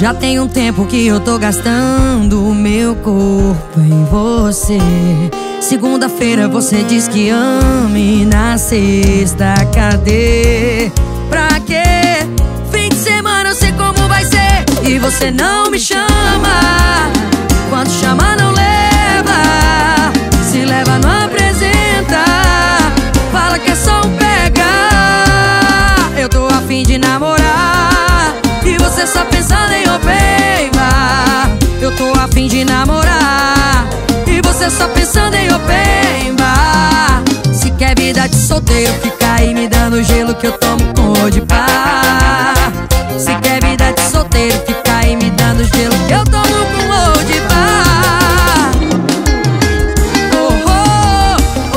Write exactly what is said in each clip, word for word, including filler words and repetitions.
Já tem um tempo que eu tô gastando o meu corpo em você. Segunda-feira você diz que ama e na sexta cadê? Pra quê? Fim de semana eu sei como vai ser e você não me chama. Quando chama não leva, se leva não apresenta. Fala que é só um pegar. Eu tô a fim de namorar e você só pensando em open-bar. Eu tô a fim de namorar e você só pensando em open-bar. Se quer vida de solteiro, fica aí me dando gelo que eu tomo com de pá. Se quer vida de solteiro, fica aí me dando gelo que eu tomo com de pá. Oh, oh,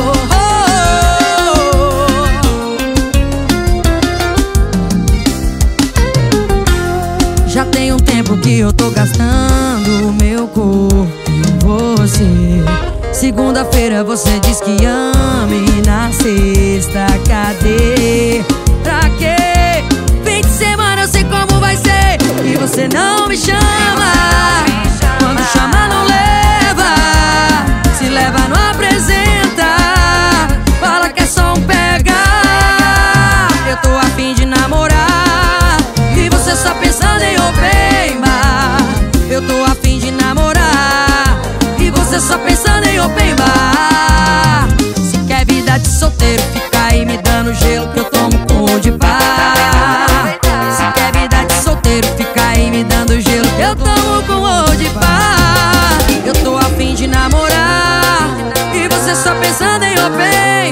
oh, oh. Já tem um tempo que eu tô gastando o meu corpo em você. Segunda-feira você diz que ama e na sexta cadê? Pra quê? Fim de semana eu sei como vai ser e você não me chama. Quando chama não leva, se leva não apresenta. Fala que é só um pegar. Eu tô a fim de namorar e você só pensando em open-bar. Eu tô a fim de namorar e você só pensando em open-bar. Se quer vida de solteiro, fica aí me dando gelo que eu tomo com de pá. Se quer vida de solteiro, fica aí me dando gelo que eu tomo com de pá. Eu tô a fim de namorar e você só pensando em open-bar.